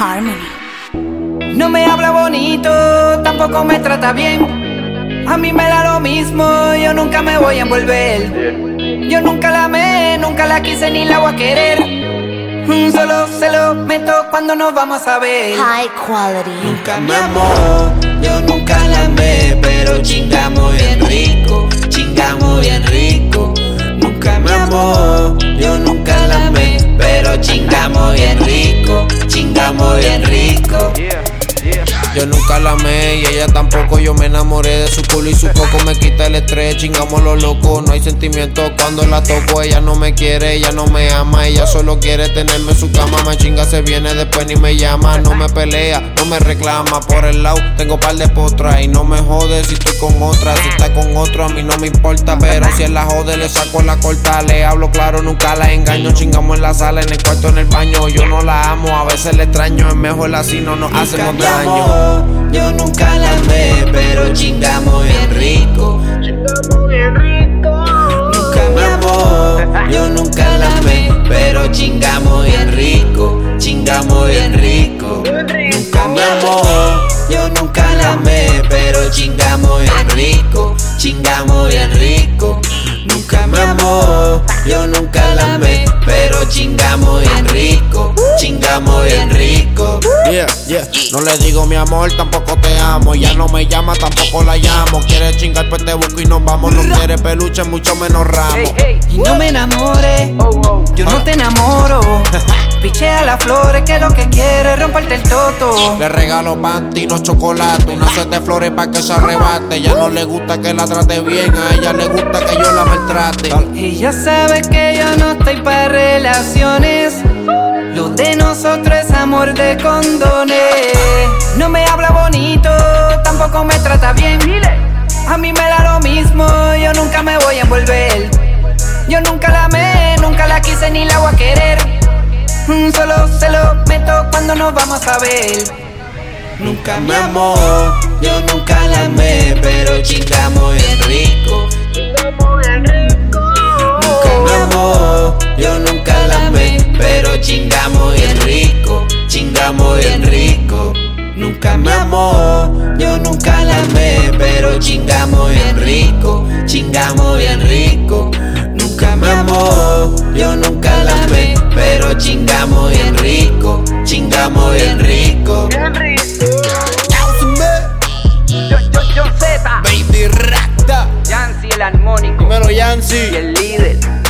Harmony. No me habla bonito, tampoco me trata bien. A mí me da lo mismo, yo nunca me voy a envolver. Yo nunca la amé, nunca la quise ni la voy a querer. Solo se lo meto cuando nos vamos a ver. High quality. Nunca me amó, yo nunca la amé, pero chingamos bien rico, chingamos bien rico. Nunca me amó, yo nunca la amé, pero chingamos bien rico, chingamos bien rico. Yo nunca la amé y ella tampoco. Yo me enamoré de su culo y su coco me quita el estrés. Chingamos los locos, no hay sentimientos cuando la toco. Ella no me quiere, ella no me ama. Ella solo quiere tenerme en su cama. Me chinga, se viene, después ni me llama. No me pelea, no me reclama. Por el lado tengo par de potras y no me jode si estoy con otra. Si está con otro a mí no me importa, pero si él la jode le saco la corta. Le hablo claro, nunca la engaño. Chingamos en la sala, en el cuarto, en el baño. Yo no la amo, a veces le extraño. Es mejor así, no nos hacemos daño. Yo nunca la amé, pero chingamos bien rico. Chingamos bien rico. Nunca me amó, yo nunca la amé, pero chingamos bien rico, chingamos bien rico. Nunca me amó, yo nunca la amé, pero chingamos bien rico, chingamos bien rico. Nunca me amó, yo nunca la amé, pero chingamos bien rico, chingamos bien rico. Yeah, yeah. No le digo mi amor, tampoco te amo. Ya no me llama, tampoco la llamo. Quiere chingar, pues te busco y nos vamos. No quiere peluche, mucho menos ramo. Y no me enamore, yo no te enamoro. Pichea las flores que lo que quiere es romperte el toto. Le regalo panty, no chocolate, una set de flores pa' que se arrebate. Ya no le gusta que la trate bien, a ella le gusta que yo la maltrate. Ella sabe que yo no estoy para relaciones. Lo de nosotros es amor de condones. No me habla bonito, tampoco me trata bien. A mí me da lo mismo, yo nunca me voy a envolver. Yo nunca la amé, nunca la quise ni la voy a querer. Solo se lo meto cuando nos vamos a ver. Nunca me amó, yo nunca la amé, pero chingamos bien rico. Chingamos bien rico. Nunca me amó, yo nunca la amé, pero chingamos bien rico, chingamos bien rico. Nunca me amó, yo nunca la amé, pero chingamos bien rico, chingamos bien rico. Nunca me amó, yo nunca la amé, pero chingamos bien rico, chingamos bien rico. Bien rico. John Z, Baby Racta, Yancy el armónico dímelo Yancy. y el líder.